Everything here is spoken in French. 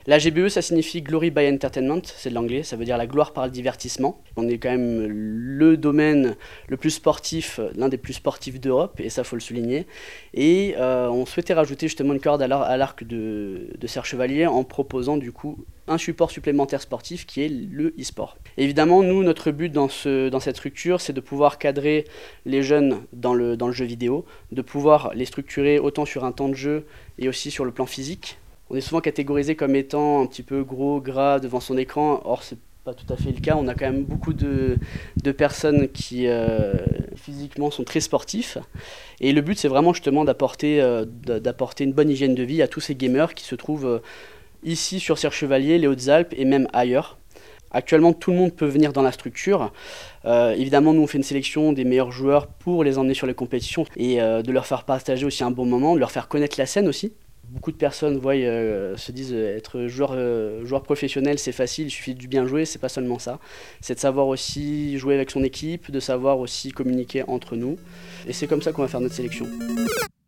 La GBE, ça signifie Glory by Entertainment, c'est de l'anglais, ça veut dire la gloire par le divertissement. On est quand même le domaine le plus sportif, l'un des plus sportifs d'Europe, et ça faut le souligner. Et on souhaitait rajouter justement une corde à l'arc de Serre Chevalier en proposant du coup un support supplémentaire sportif qui est le e-sport. Évidemment, nous, notre but dans cette structure, c'est de pouvoir cadrer les jeunes dans le jeu vidéo, de pouvoir les structurer autant sur un temps de jeu et aussi sur le plan physique. On est souvent catégorisé comme étant un petit peu gros, gras devant son écran, or c'est pas tout à fait le cas. On a quand même beaucoup de personnes qui physiquement sont très sportifs. Et le but, c'est vraiment justement d'apporter une bonne hygiène de vie à tous ces gamers qui se trouvent ici sur Serre Chevalier, les Hautes-Alpes et même ailleurs. Actuellement, tout le monde peut venir dans la structure. Évidemment, nous, on fait une sélection des meilleurs joueurs pour les emmener sur les compétitions et de leur faire partager aussi un bon moment, de leur faire connaître la scène aussi. Beaucoup de personnes se disent être joueur professionnel, c'est facile, il suffit de bien jouer, c'est pas seulement ça. C'est de savoir aussi jouer avec son équipe, de savoir aussi communiquer entre nous. Et c'est comme ça qu'on va faire notre sélection.